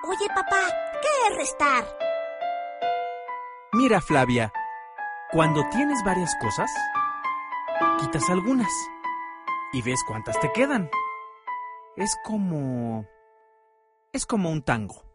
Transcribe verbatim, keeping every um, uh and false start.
Oye, papá, ¿qué es restar? Mira, Flavia, cuando tienes varias cosas, quitas algunas y ves cuántas te quedan. Es como... es como un tango.